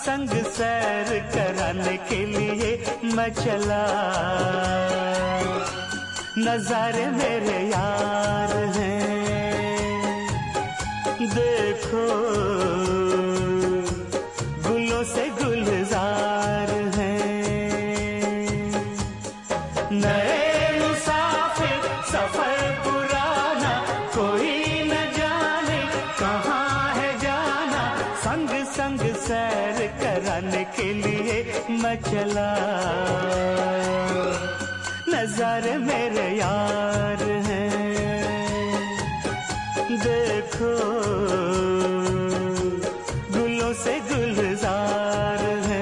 संग सैर कराने के लिए मैं चला। नजारे मेरे यार हैं, देखो गुलों से गुलजार हैं। नए मुसाफिर सफर पुराना, कोई न जाने कहाँ है जाना। संग संग सैर कराने के लिए मैं चला। नजारे मेरे यार हैं, देखो गुलों से गुलजार हैं।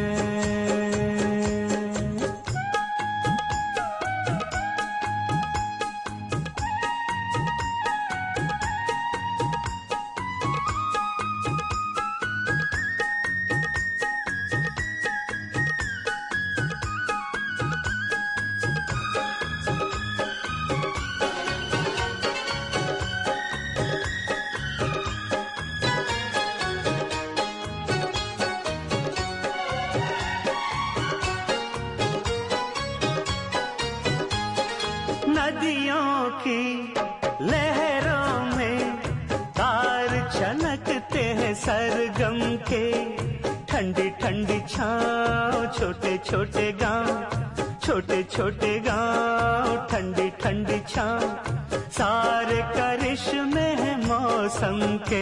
नदियों की लहरों में तार छनकते हैं सरगम के। ठंडी ठंडी छाँव छोटे छोटे गांव, छोटे छोटे गांव, ठंडी ठंडी छाँव, सारे करिश्मे हैं मौसम के।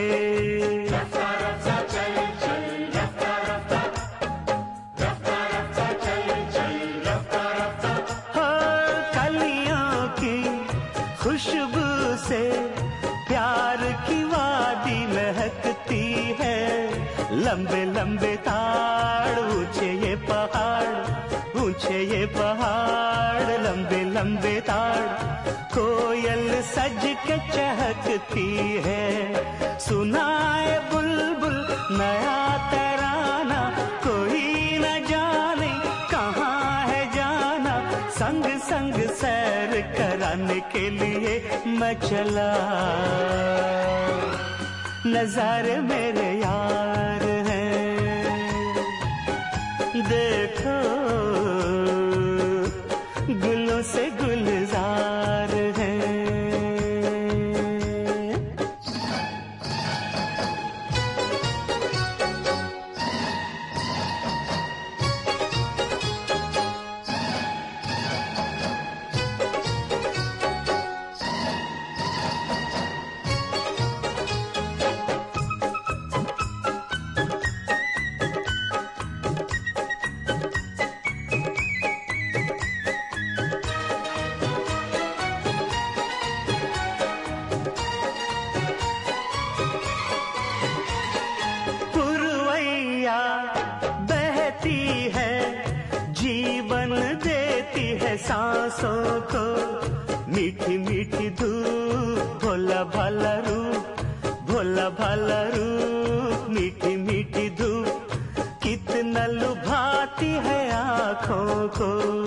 खुशबू से प्यार की वादी महकती है। लंबे लंबे ताड़, ऊंचे ये पहाड़, ऊंचे ये पहाड़, लंबे लंबे ताड़। कोयल सज के चहकती है, सुनाए बुलबुल नया तराना। कोई न जाने कहाँ है जाना, संग संग सैर कराने के लिए मैं चला। नजारे मेरे यार हैं, देखो गुलों से गुलजार हैं। बहती है, जीवन देती है सांसों को। मीठी मीठी धूप, भोला भाला रूप, भोला भाला रूप, मीठी मीठी धूप कितना लुभाती है आँखों को।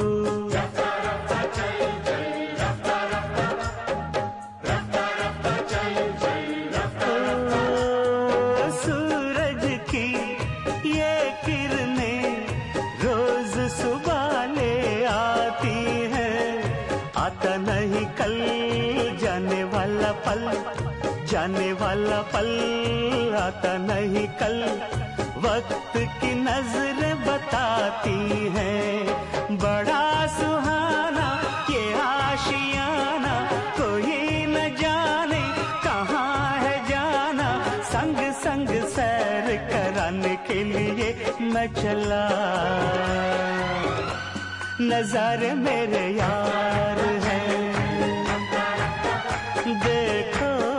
आता नहीं कल जाने वाला पल, जाने वाला पल आता नहीं कल। वक्त की नजर बताती है, बड़ा सुहाना ये आशियाना। कोई न जाने कहाँ है जाना, संग संग सैर कराने के लिए मैं चला। नजारे मेरे यार हैं, देखो